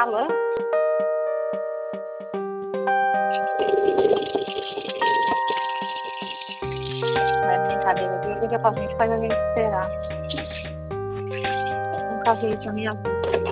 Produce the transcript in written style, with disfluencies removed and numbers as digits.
Alô? Não é brincadeira, viu? Liga pra gente, faz a gente esperar. Nunca vi isso na minha vida.